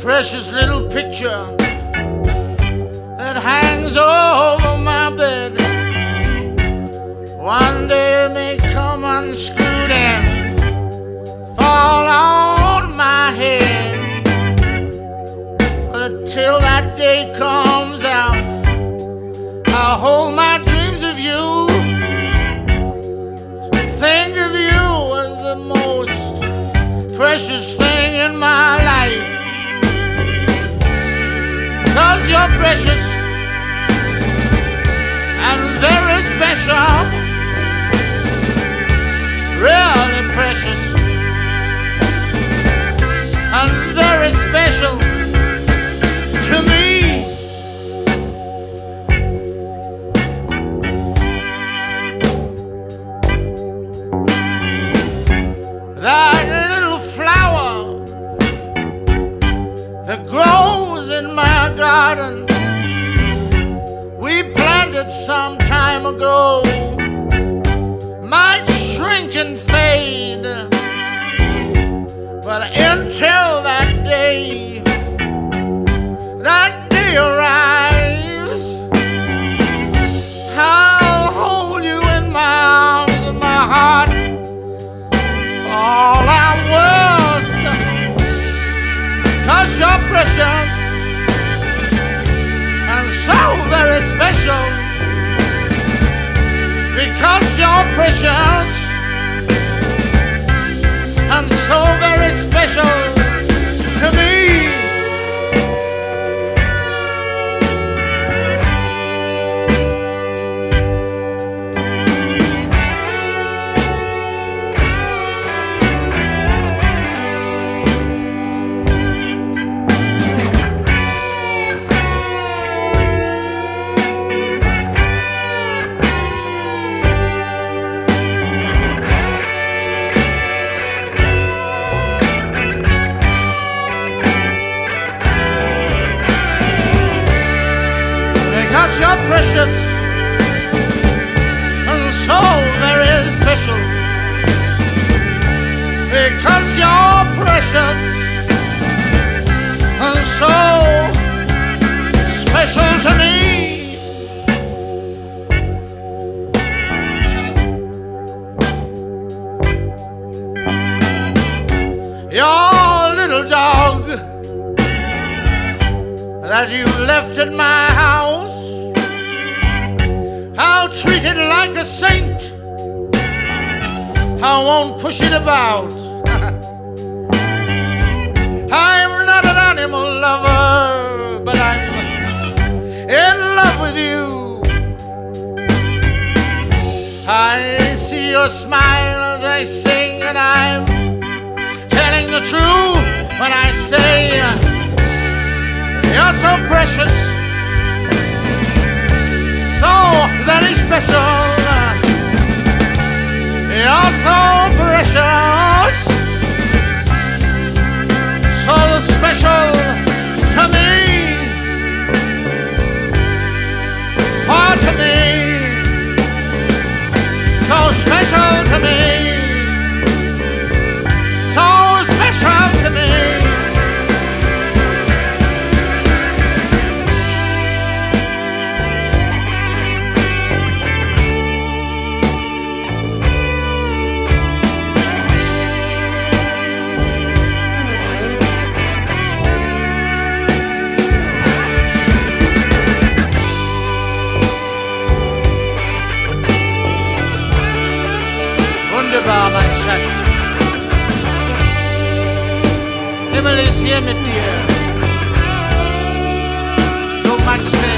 precious little picture that hangs over my bed. One day it may come unscrewed and fall on my head. But till that day comes out, I'll hold my dreams of you. Think of you as the most precious thing in my life. 'Cause you're precious and very special, really precious and very special to me. That little flower that grows in my garden, we planted some time ago, might shrink and fade, but until that day arrives, I'll hold you in my arms and my heart. All I'm worth, 'cause you're precious and so very special. Because you're precious and so very special to me. Because you're precious and so very special. Because you're precious and so special to me. Your little dog that you left at my house, I'll treat it like a saint. I won't push it about. I'm not an animal lover, but I'm in love with you. I see your smile as I sing, and I'm telling the truth when I say you're so precious, so very special. You're so precious, so special to me. Oh, to me, so special to me, so special to me. Wunderbar, mein Schatz. Himmel ist hier mit dir. Du magst mir